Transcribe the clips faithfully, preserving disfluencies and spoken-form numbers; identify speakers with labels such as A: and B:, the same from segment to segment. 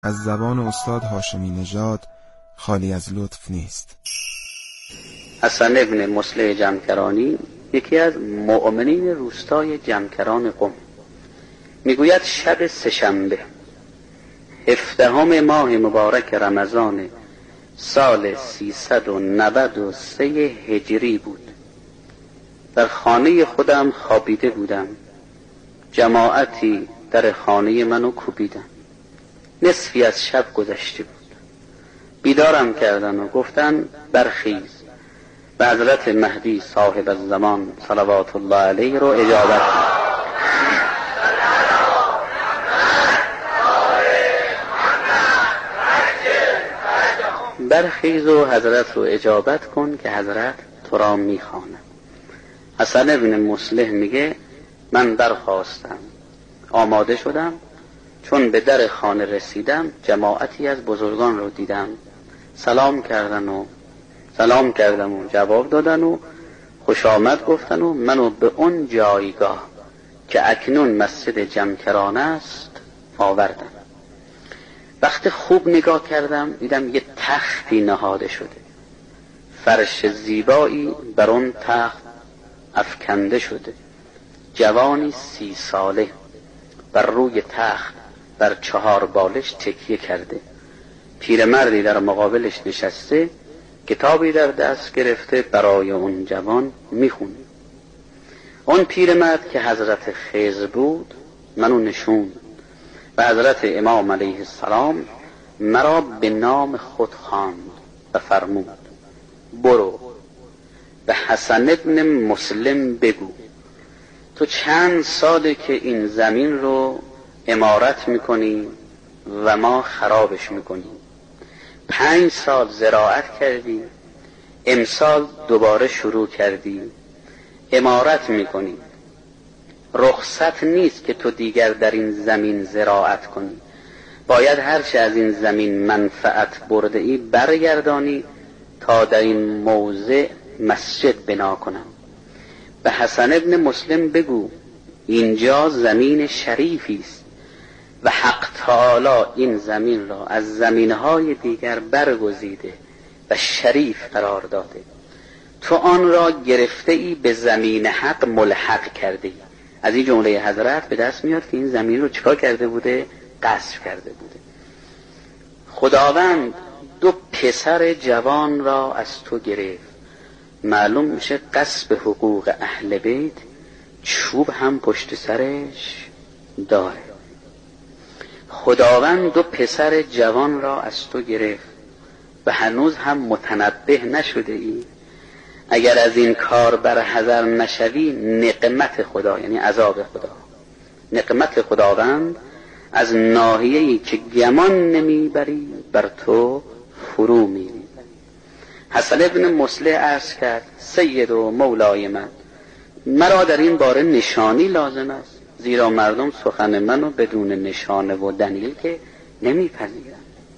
A: از زبان استاد هاشمی نژاد خالی از لطف نیست.
B: حسن ابن مصلح جمکرانی یکی از مؤمنین روستای جمکران قم میگوید شب سه‌شنبه هفدهم ماه مبارک رمضان سال سیصد و نود و سه هجری بود. در خانه خودم خوابیده بودم. جماعتی در خانه منو کوبیدن. نصفی از شب گذشته بود. بیدارم کردن و گفتن برخیز و حضرت مهدی صاحب الزمان صلوات الله علیه رو اجابت کن. برخیز و حضرت رو اجابت کن که حضرت تو را میخواند. حسن ابن مصلح میگه من برخاستم، آماده شدم. چون به در خانه رسیدم جماعتی از بزرگان رو دیدم. سلام کردن و سلام کردم و جواب دادن و خوش آمد گفتن و منو به اون جایگاه که اکنون مسجد جمکران است آوردن. وقتی خوب نگاه کردم دیدم یه تختی نهاده شده، فرش زیبایی بر اون تخت افکنده شده. جوانی سی ساله بر روی تخت بر چهار بالش تکیه کرده. پیرمردی در مقابلش نشسته، کتابی در دست گرفته برای اون جوان میخونه. اون پیرمرد که حضرت خضر بود منو نشون و حضرت امام علیه السلام مرا به نام خود خواند و فرمود برو به حسن ابن مسلم بگو تو چند ساله که این زمین رو عمارت میکنی و ما خرابش میکنیم. پنج سال زراعت کردی، امسال دوباره شروع کردی، عمارت میکنی. رخصت نیست که تو دیگر در این زمین زراعت کنی. باید هرچه از این زمین منفعت برده ای برگردانی تا در این موضع مسجد بنا کنم. به حسن ابن مسلم بگو اینجا زمین شریفی است و حق تعالی این زمین را از زمینهای دیگر برگزیده و شریف قرار داده. تو آن را گرفته ای به زمین حق ملحق کرده ای. از این جمله حضرت به دست میاد که این زمین رو چکار کرده بوده؟ غصب کرده بوده. خداوند دو پسر جوان را از تو گرفت. معلوم میشه غصب حقوق اهل بیت چوب هم پشت سرش داره. خداوند دو پسر جوان را از تو گرفت و هنوز هم متنبه نشده ای. اگر از این کار بر حذر نشوی نقمت خدا، یعنی عذاب خدا، نقمت خداوند از ناحیه‌ای که گمان نمیبری بر تو فرو میری. حسن ابن مصلح عرض کرد سید و مولای من، مرا در این باره نشانی لازم است، زیرا مردم سخن منو بدون نشانه و دلیل که نمیپذیرن.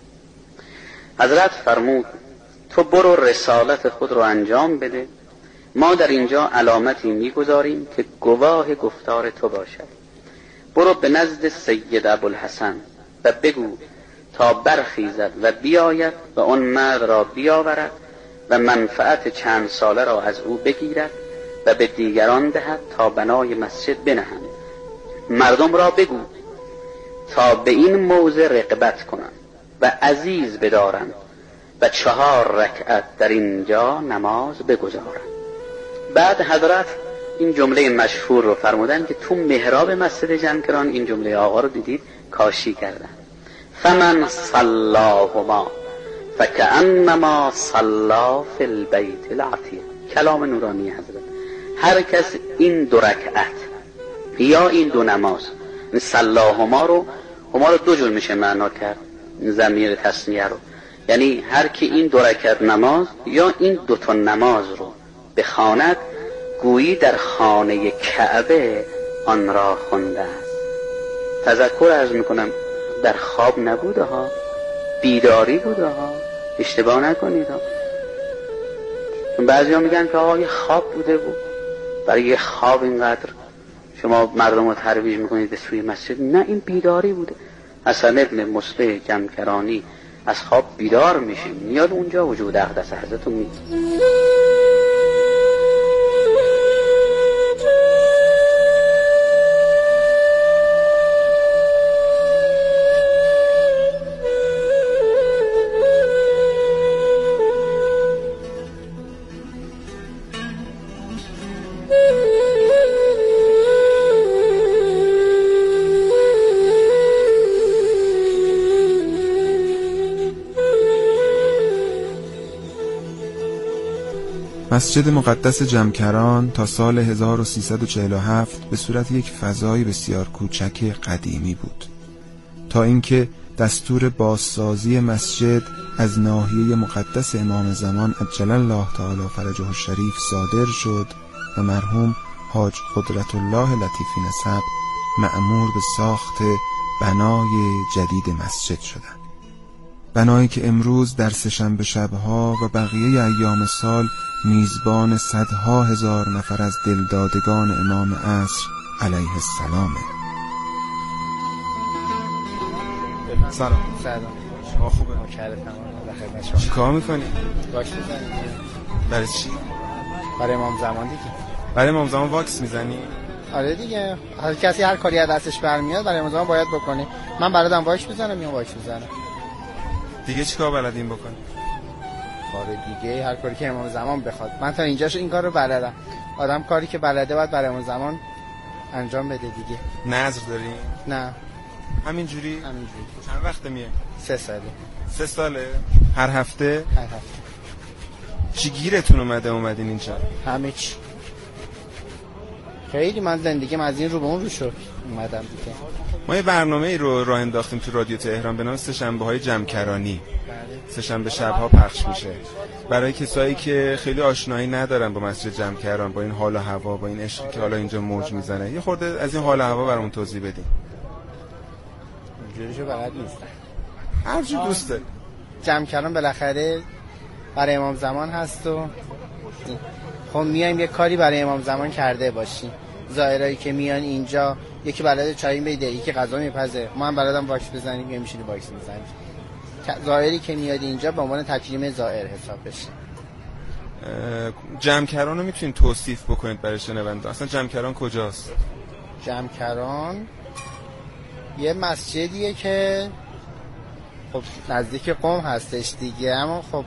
B: حضرت فرمود تو برو رسالت خود رو انجام بده. ما در اینجا علامتی میگذاریم که گواه گفتار تو باشد. برو به نزد سید ابوالحسن و بگو تا برخیزد و بیاید و اون مرد را بیاورد و منفعت چند ساله را از او بگیرد و به دیگران دهد تا بنای مسجد بنهند. مردم را بگو تا به این موضع رغبت کنند و عزیز بدارند و چهار رکعت در اینجا نماز بگذارند. بعد حضرت این جمله مشهور رو فرمودن که تو محراب مسجد جمکران این جمله آقا رو دیدید کاشی کردن. فمن صلاهما فکأنما صلا فی البیت العتیق. کلام نورانی حضرت. هر کس این دو رکعت یا این دو نماز، صلاهما رو هما رو دو جور میشه معنا کرد، ضمیر تثنیه رو، یعنی هر کی این دو رکعت نماز یا این دو تا نماز رو بخواند گویی در خانه کعبه آن را خونده است. تذکر عرض میکنم در خواب نبوده ها، بیداری بوده ها، اشتباه نکنید ها. بعضی ها میگن که آقا یه خواب بوده بود. برای یه خواب اینقدر شما مردم رو ترویج میکنید به سوی مسجد؟ نه، این بیداری بوده. حسن ابن مصلح جمکرانی از خواب بیدار میشه، میاد اونجا وجود اقدس حضرت رو میگه.
A: مسجد مقدس جمکران تا سال هزار و سیصد و چهل و هفت به صورت یک فضای بسیار کوچک قدیمی بود، تا اینکه دستور بازسازی مسجد از ناحیه مقدس امام زمان عجل الله تعالی فرجه الشریف صادر شد و مرحوم حاج قدرت الله لطیفی نسب مأمور به ساخت بنای جدید مسجد شدند. بنایی که امروز در سه‌شنبه شبها و بقیه ایام سال میزبان صدها هزار نفر از دلدادگان امام عصر علیه السلامه.
C: سلام.
D: سلام.
C: شما خوبه؟
D: مکرر تمام در خدمت شما.
A: چی کار میکنی؟
D: واکس میزنی؟
A: برای چی؟
D: برای امام زمان دیگه.
A: برای امام زمان واکس میزنی؟
D: آره دیگه. هر کسی هر کاری از دستش برمیاد برای امام زمان باید بکنه. من برادرم واکس میزنم، میام واکس میزنم.
A: دیگه چی کار بلدین بکنی؟
D: کار دیگه هر کاری که امام زمان بخواد. من تا اینجاش این کار رو بلدم. آدم کاری که بلده باید برای امام زمان انجام بده دیگه.
A: نظر داری؟
D: نه.
A: همینجوری؟
D: همینجوری.
A: چند وقته میای؟
D: سه ساله.
A: سه ساله؟ هر هفته؟
D: هر هفته.
A: چی گیرتون اومده اومدین اینجا؟
D: همه چی. خیلی من زندگیم از این رو به اون رو شد اومدم دیگه.
A: ما یه برنامه‌ای رو راه انداختیم تو رادیو تهران به نام سه‌شنبه‌های جمکرانی. سه‌شنبه شب‌ها پخش میشه برای کسایی که خیلی آشنایی ندارن با مسجد جمکران، با این حال و هوا، با این عشقی که حالا اینجا موج میزنه. یه خورده از این حال و هوا برامون توضیح بدین.
D: اینجوریشو بلد نیستم.
A: هر چی دوست داری.
D: جمکران بالاخره برای امام زمان هست و خب میایم یه کاری برای امام زمان کرده باشیم. زائرایی که میان اینجا یکی بلد چای میده، یکی غذا میپزه، ما هم بلدم واکس بزنیم، یه میشینیم واکس میزنیم. زائری که میاد اینجا به عنوان تکریم زائر حساب بشه.
A: جمکران رو میتونید توصیف بکنید برای شنونده؟ اصلا جمکران کجاست؟
D: جمکران یه مسجدیه که خب نزدیک قم هستش دیگه، اما خب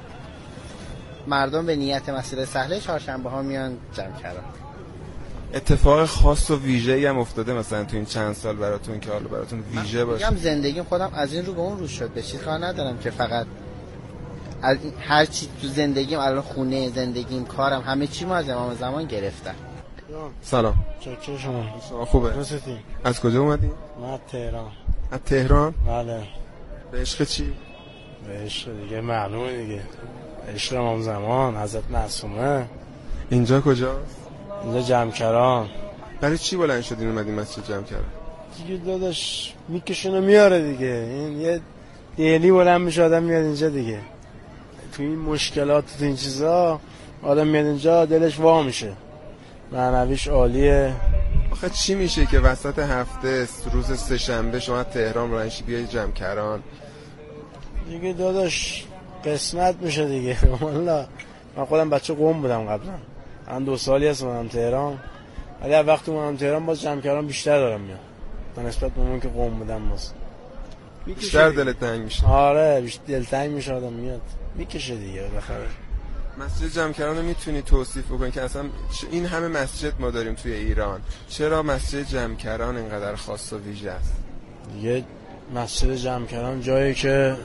D: مردم به نیت مسجد سهله چهارشنبه ها میان جمکران.
A: اتفاق خاص و ویژه‌ای هم افتاده مثلا تو این چند سال براتون که حالا براتون ویژه باشه؟
D: میگم زندگیم خودم از این رو به اون رو شد، به چیز کار ندارم که فقط از هر چی تو زندگیم، الان خونه زندگیم، کارم، همه چی ما از امام زمان گرفتم.
A: سلام.
E: چکه شما؟
A: شما خوبه؟
E: درستی؟
A: از کجا اومدی؟
E: من تهران.
A: از تهران؟
E: بله.
A: به عشق چی؟
E: به عشق دیگه معلومه دیگه. عشق امام زمان، حضرت معصومه.
A: اینجا کجاست؟
E: اینجا جمکران.
A: برای چی بلند شدین اومدین مسجد جمکران؟
E: دیگه داداش میکشونه میاره دیگه. این یه دیلی بلند میشه آدم میاد اینجا دیگه. تو این مشکلات تو این چیزا آدم میاد اینجا دلش وا میشه. معنویش عالیه.
A: آخه چی میشه که وسط هفته روز سه‌شنبه شما تهران رانشی بیای جمکران؟
E: دیگه داداش قسمت میشه دیگه. والله من خودم بچه قم بودم قبلا، من دو سالی هست اومدم تهران، ولی هر وقت اومدم تهران باز جمکران بیشتر دارم میاد تا نسبت به اون که قم بودم. باز
A: بیشتر دلت تنگ میشه.
E: آره بیشتر دلتنگ میشه آدم میاد میکشه دیگه. بالاخره
A: مسجد جمکران رو میتونی توصیف بکنی که اصلا این همه مسجد ما داریم توی ایران، چرا مسجد جمکران اینقدر خاص و ویژه است؟
E: دیگه مسجد جمکران جایی که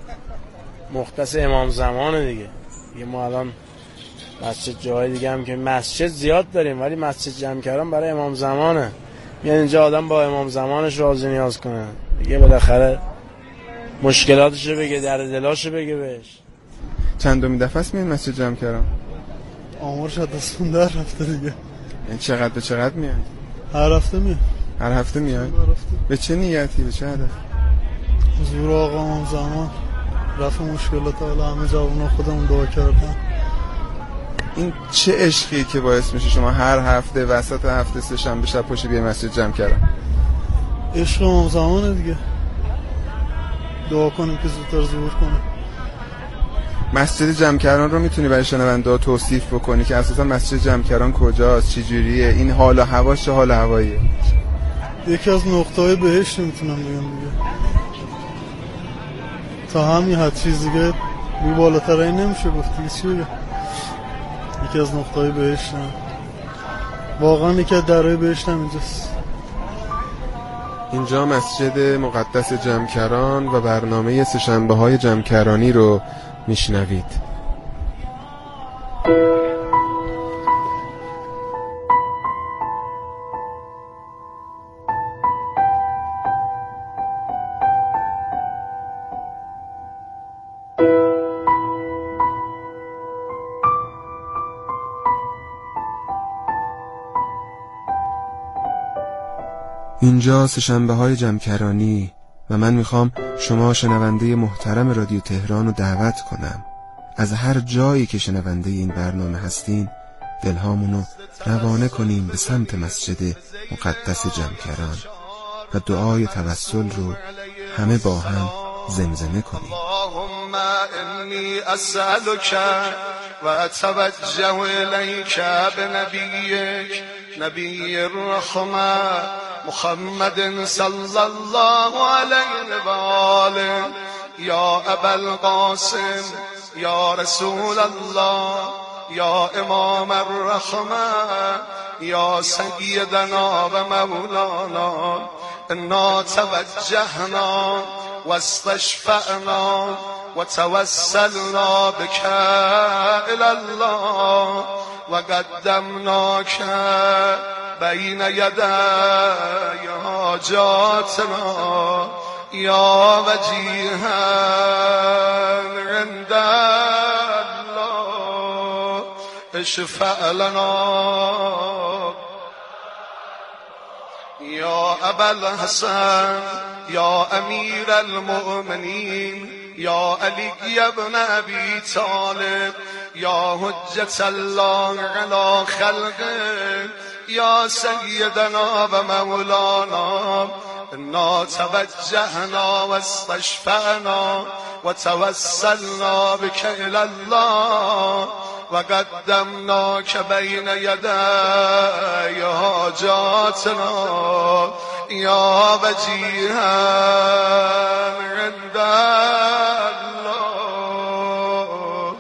E: مختص امام زمانه دیگه. دیگه ما الان مسجد جای دیگه هم که مسجد زیاد داریم، ولی مسجد جمکران برای امام زمانه. میاد اینجا آدم با امام زمانش راز و نیاز کنه دیگه، بالاخره مشکلاتشو بگه، درد دلاشو بگه بهش.
A: چندمین دفعه است میاد مسجد جمکران؟
F: آمارش از دستون در رفته دیگه.
A: این چقدر به چقدر میاد؟
F: هر هفته میاد.
A: هر هفته میاد؟ به چه نیتی، به چه هدف؟
F: حضور آقا امام زمان، رفع مشکلات حالا همه جوونا خودمون دعا کردن.
A: این چه عشقی که باعث میشه شما هر هفته وسط هفته سه شنبه شب پاشی بیای مسجد جمکران؟
F: عشق امام زمانه دیگه. دعا کنیم که زودتر ظهور کنه.
A: مسجد جمکران رو میتونی برای شنونده توصیف بکنی که اساسا مسجد جمکران کجاست، چی جوریه، این حال و هواش چه حال و هواییه؟
F: یکی از نقطه‌های بهشت میتونم بگم دیگه. تا همین حد چیز دیگه بی بالاتر این نمیشه گفت. چی بگم؟ یکی از نقطه‌های بهشت هم. واقعا یکی از درهای بهشت هم اینجاست.
A: اینجا مسجد مقدس جمکران و برنامه سه‌شنبه های جمکرانی رو میشنوید. اینجا سه‌شنبه های جمکرانی و من میخوام شما شنونده محترم رادیو تهران رو دعوت کنم از هر جایی که شنونده این برنامه هستین دلهامونو روانه کنیم به سمت مسجد مقدس جمکران و دعای توسل رو همه با هم زمزمه کنیم.
G: اللهم انی اسألک و اتوجه الیک بنبیک نبی الرحمه محمد صلی الله علیه و آله یا ابا القاسم یا رسول الله یا امام الرحمه یا سیدنا و مولانا انا توجهنا واستشفعنا وتوسلنا بك الى الله وقدمناك بين يدي حاجاتنا يا وجيها عند الله اشفع لنا يا أبا الحسن يا أمير المؤمنين يا علي بن أبي طالب يا حجة الله على خلقه يا سيدنا ومولانا إنا توجهنا واستشفعنا وتوسلنا بك إلى الله وقدمناك بين يدي حاجاتنا يا وجيها عند الله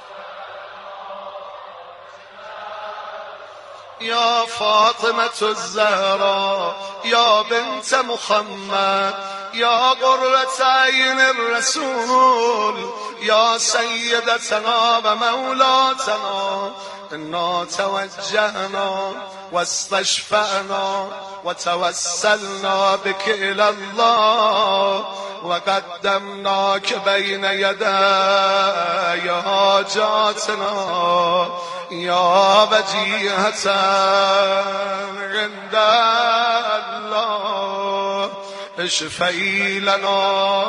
G: يا فاطمة الزهراء يا بنت محمد يا قرة عين الرسول يا سيدتنا ومولاتنا إنا توجهنا واستشفعنا وتوسلنا بك إلى الله وقدمناك بين يدي حاجاتنا يا وجيهة عند الله اشفعي لنا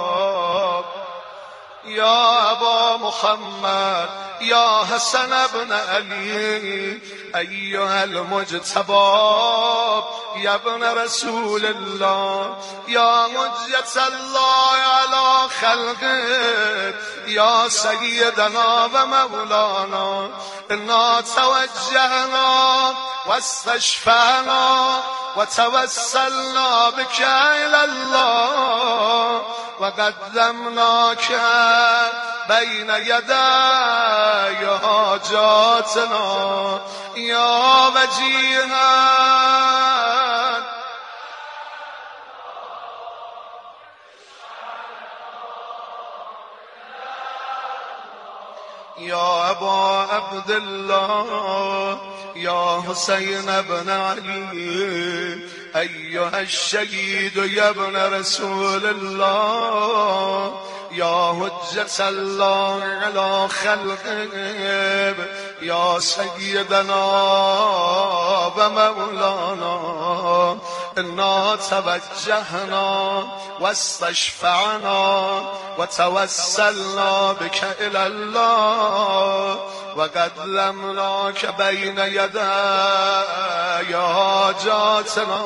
G: يا أبا محمد يا حسن بن علي أيها المجتبى يا ابن رسول الله يا حجة الله على خلقه يا سيدنا ومولانا إنا توجهنا واستشفعنا وتوسلنا بك إلى الله وقدمناك بين يدي حاجاتنا يا وجيها يا أبا عبد الله يا حسين بن علي أيها الشهيد يا ابن رسول الله يا حجة الله على خلقه يا سيدنا ومولانا إنا توجهنا واستشفعنا وتوسلنا بك إلى الله وقدمناك بين يدي حاجاتنا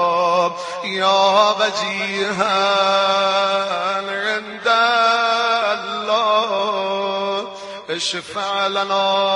G: يا وجيها عند الله اشفع لنا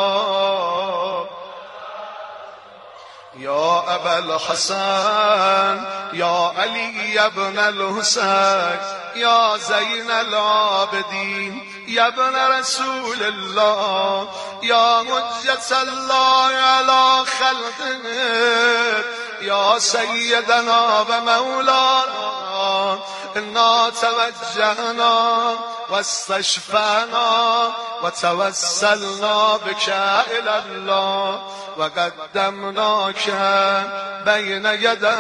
G: يا أبا الحسن يا علي بن الحسين يا زين العابدين يا ابن رسول الله يا حجة الله على خلقه يا سيدنا ومولانا إنا توجهنا واستشفعنا وتوسلنا بك إلى الله وقدمناك بين يدي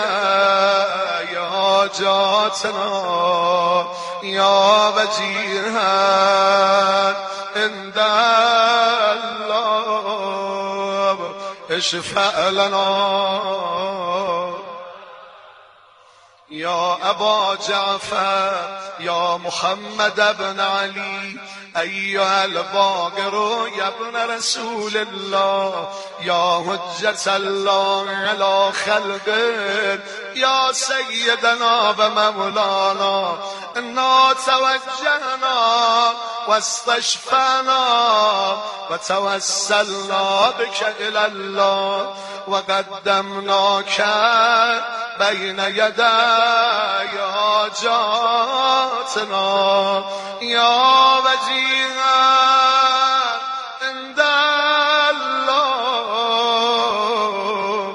G: حاجاتنا يا وجيها عند الله اشفع لنا يا أبا جعفر يا محمد بن علي أيها الباقر يا ابن رسول الله يا حجة الله على خلقه يا سيدنا ومولانا إنا توجهنا واستشفعنا وتوسلنا بك إلى الله وقدمناك بين يدي حاجاتنا يا وجيها عند الله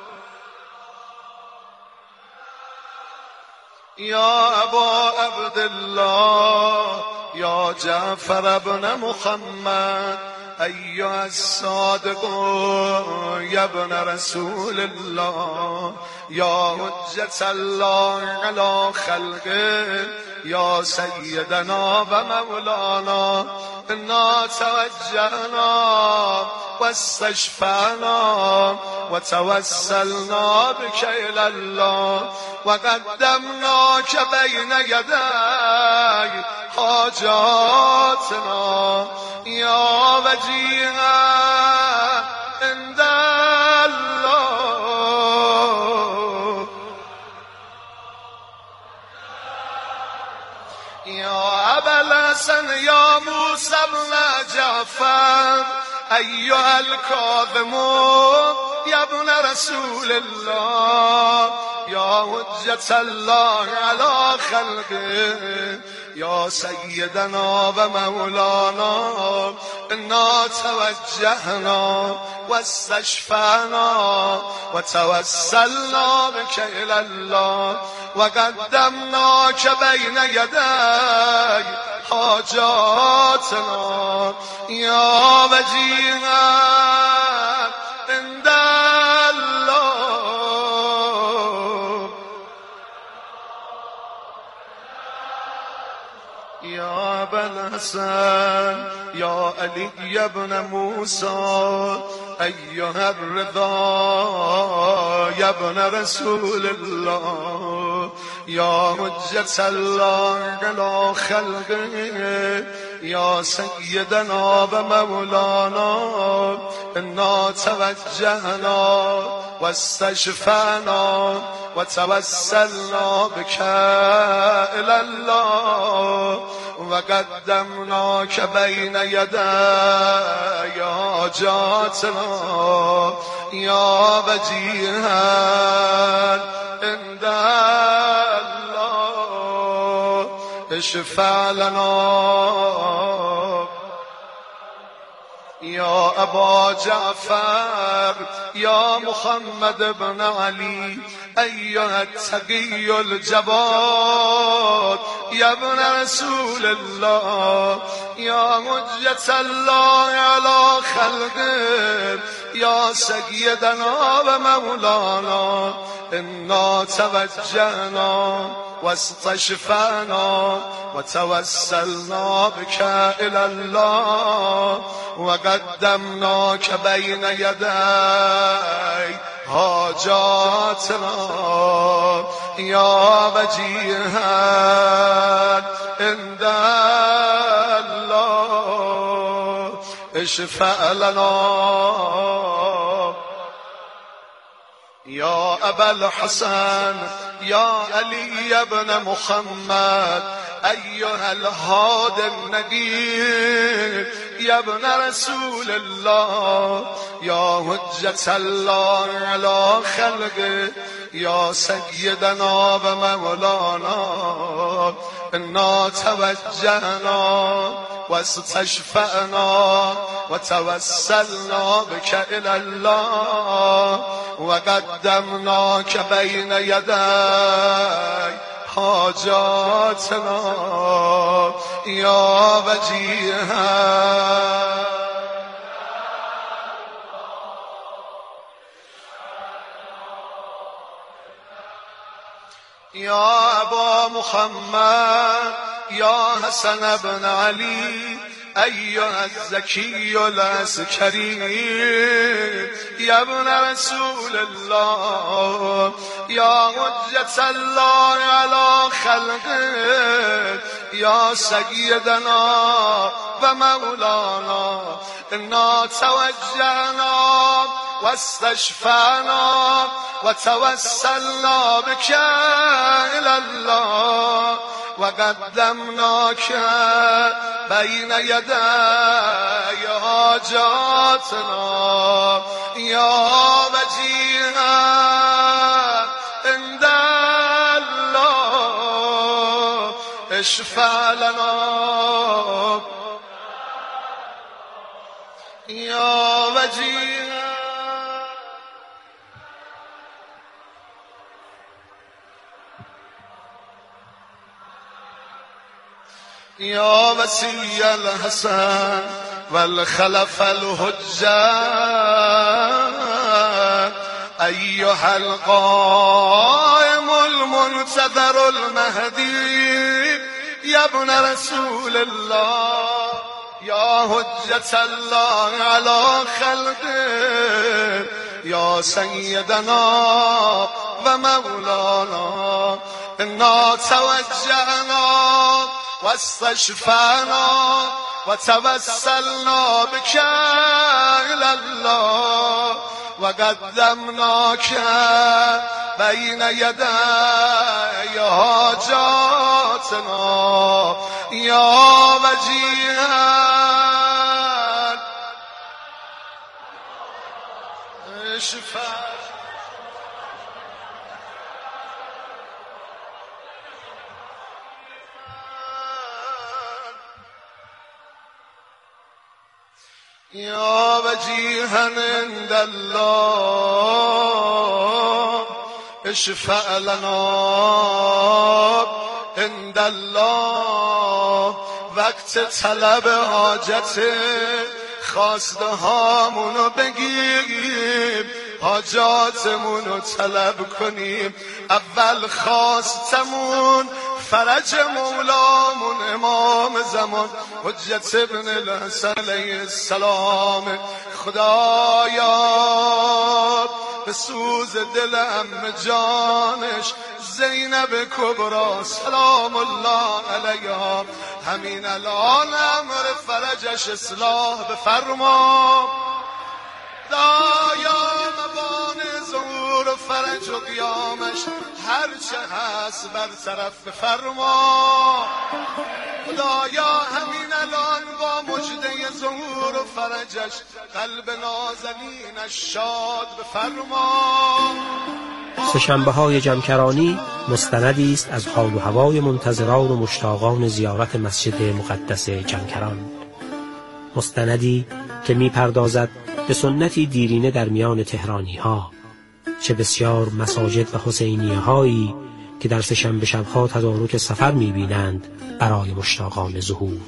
G: يا أبا عبد الله يا جعفر بن محمد أيها الصادق يا ابن رسول الله يا حجة الله على خلقه يا سيدنا ومولانا إنا توجهنا واستشفعنا وتوسلنا بك إلى الله وقدمناك بين يدي حاجاتنا يا وجيها عند الله يا أبا الحسن يا موسى بن جعفر أيها الكاظم يا ابن رسول الله يا حجة الله على خلقه يا سيدنا ومولانا إنا توجهنا واستشفعنا وتوسلنا بك إلى الله وقدمناك بين يدي حاجاتنا يا وجيها عند الله يا أبا الحسن يا علي بن موسى أيها الرضا يا ابن رسول الله يا حجة الله على خلقه يا سيدنا ومولانا إنا توجهنا واستشفعنا وتوسلنا بك إلى الله وقدمناك بين يدي حاجاتنا يا وجيها عند الله اشفع لنا يا أبا جعفر يا محمد بن علي أيها التقي الجواد يا ابن رسول الله يا حجة الله على خلقه يا سيدنا ومولانا إنا توجهنا واستشفعنا وتوسلنا بك إلى الله وقدمناك بين يدي حاجاتنا یا وجیها عند الله اشفع لنا یا ابا الحسن یا علی ابن محمد ایها الهادی النبی یا ابن رسول الله یا حجت الله علی خلقه یا سیدنا و مولانا انا توجهنا و استشفعنا و توسلنا بك الى الله و قدمناک بین یدی حاجاتنا یا وجیها یا ابا محمد یا حسن بن علی ایها الزکی العسکری یا ابن رسول الله یا حجت الله علی خلقه یا سیدنا و مولانا انا توجهنا و استشفعنا و توسلنا بك الى الله و قدمناک بین یدی حاجاتنا یا وجیها عند الله اشفع لنا یا وجیها یا وصی الحسن والخلف الحجة ایها القائم المنتظر المهدی یا ابن رسول الله یا حجت الله علی خلقه یا سیدنا و مولانا انا توجهنا و استشفعنا و توسلنا بك الى الله و قدمناک بین یدی حاجاتنا یا وجیها اشفع یا وجیها عند الله اشفع لنا عند الله وقت طلب حاجت خواسته هامونو بگیم حاجاتمونو طلب کنیم اول خواستمون فرج مولامون امام زمان حجت ابن الحسن علیه السلام خدایا به سوز دل ام جانش زینب کبرا سلام الله علیها همین الان امر فرجش اصلاح بفرما خدایا مبان ظهور و فرج و قیامش هرچه هست برطرف بفرما خدایا همین الان با مجده ظهور و فرجش قلب نازنینش شاد بفرما.
H: سه‌شنبه های جمکرانی مستندی است از حال و هوای منتظران و مشتاقان زیارت مسجد مقدس جمکران، مستندی که می‌پردازد به سنتی دیرینه در میان تهرانی ها، چه بسیار مساجد و حسینیه هایی که در سه‌شنبه شب‌ها تدارک سفر می‌بینند برای مشتاقان ظهور.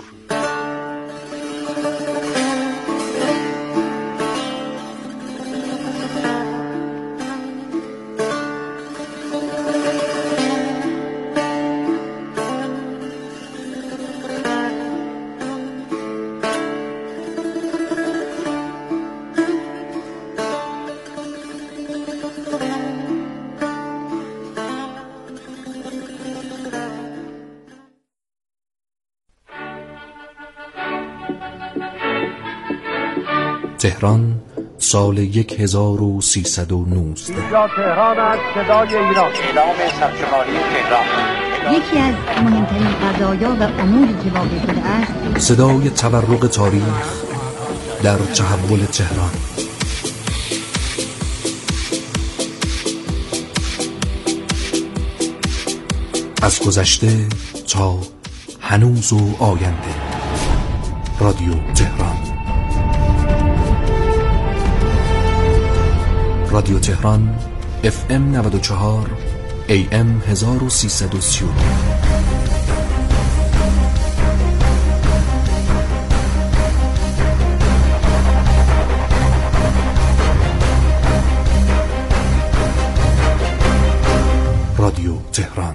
I: تهران سال هزار و سیصد و نوزده.
J: اینجا تهران است، صدای ایران. اعلام سرشماری تهران.
K: یکی از مهمترین قضایا و اموری که واقع شده است،
I: صدای تورق تاریخ در تحول تهران. از گذشته تا هنوز و آینده. رادیو تهران. رادیو تهران اف ام نود و چهار ای ام هزار و سیصد و سی و دو. رادیو تهران.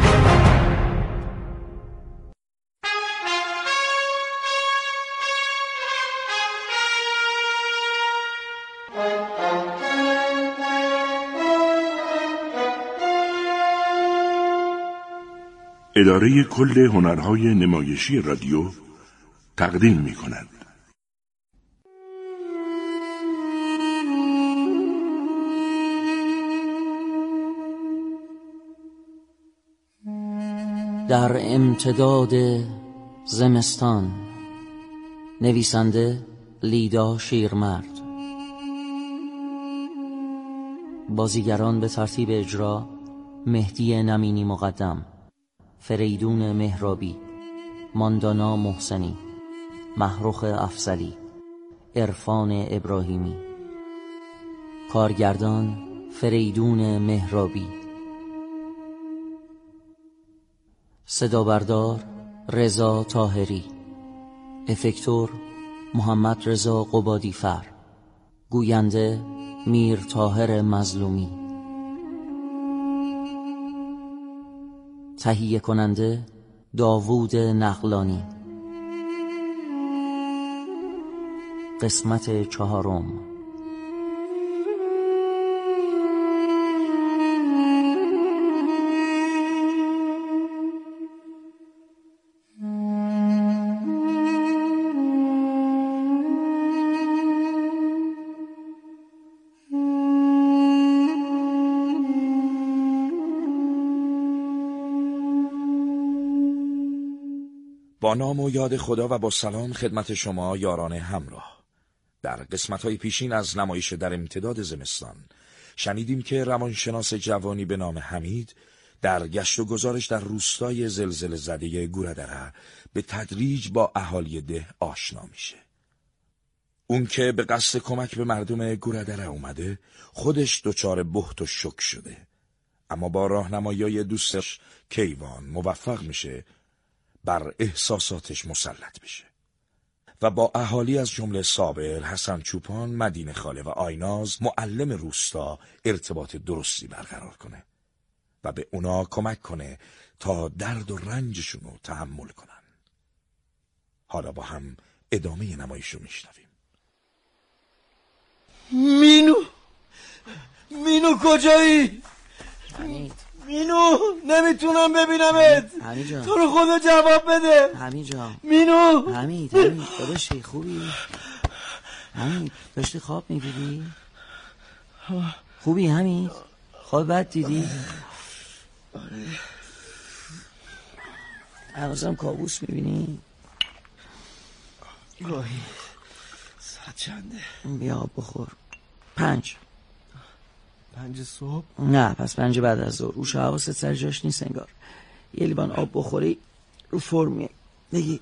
L: اداره کل هنرهای نمایشی رادیو تقدیم می کند.
M: در امتداد زمستان. نویسنده لیدا شیرمرد. بازیگران به ترتیب اجرا: مهدی نمینی مقدم، فریدون مهرابی، ماندانا محسنی، محروخ افضلی، عرفان ابراهیمی. کارگردان فریدون مهرابی. صدابردار رضا طاهری. افکتور محمد رضا قبادیفر. گوینده میر طاهر مظلومی. تهیه کننده داوود نقلانی. قسمت چهارم.
N: با نام و یاد خدا و با سلام خدمت شما یاران همراه. در قسمت‌های پیشین از نمایش در امتداد زمستان شنیدیم که روانشناس جوانی به نام حمید در گشت و گذارش در روستای زلزله زده گورادره به تدریج با اهالی ده آشنا میشه. اون که به قصد کمک به مردم گورادره اومده، خودش دچار بهت و شوک شده، اما با راهنمایی دوستش کیوان موفق میشه بر احساساتش مسلط بشه و با اهالی از جمله صابر، حسن چوپان، مدینه خاله و آیناز معلم روستا ارتباط درستی برقرار کنه و به اونا کمک کنه تا درد و رنجشون رو تحمل کنن. حالا با هم ادامه نمایش رو میشنویم.
O: مینو مینو کجایی؟
M: حمید
O: مینو نمیتونم ببینمت.
M: حمید جان
O: تو رو خدا جواب بده.
M: حمید جان
O: مینو.
M: حمید حمید داداشی خوبی؟ حمید داشتی خواب میدیدی؟ خوبی حمید؟ خواب بد دیدی؟
O: آره.
M: هنوزم کابوس میبینی؟
O: گاهی. ساعت چنده؟
M: بیا آب بخور. پنج
O: پنج صبح؟
M: نه پس پنج بعد از ظهر. روش حواست سر جاش نیست انگار. یه لیوان آب بخوری رو فرمیه. بگی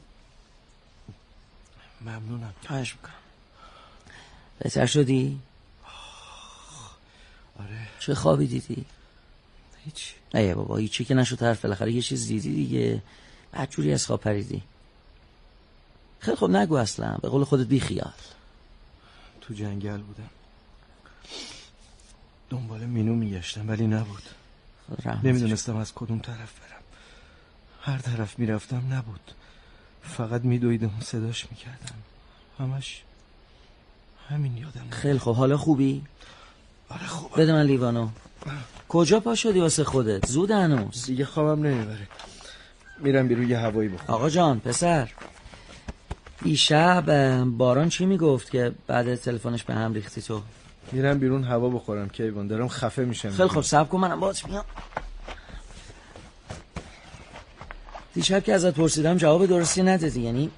O: ممنونم.
M: خواهش میکنم. بهتر شدی؟
O: آره.
M: چه خوابی دیدی؟
O: هیچی.
M: نه بابا هیچی که نشد حرف، بالاخره یه چیز دیدی دیگه. بعد جوری از خواب پریدی. خیلی خوب نگو اصلا، به قول خودت بی خیال.
O: تو جنگل بودم، دنبال مینو میگشتم ولی نبود. نمیدونستم از کدوم طرف برم. هر طرف میرفتم نبود. فقط میدویدم و صداش میکردم. همش همین یادم.
M: خیلی خوب. حالا خوبی؟
O: آره خوبم.
M: بده من لیوانو. کجا پا شدی واسه خودت؟ زود هنوز.
O: دیگه خوابم نمیبره. میرم بیرون یه هوایی بخورم.
M: آقا جان پسر دیشب باران چی میگفت که بعد تلفنش به هم ریختی تو؟
O: میرم بیرون هوا بخورم کیوان، دارم خفه میشم.
M: خیلی خب صبر کن منم باهات میام. دیشب که ازت پرسیدم جواب درستی ندادی، یعنی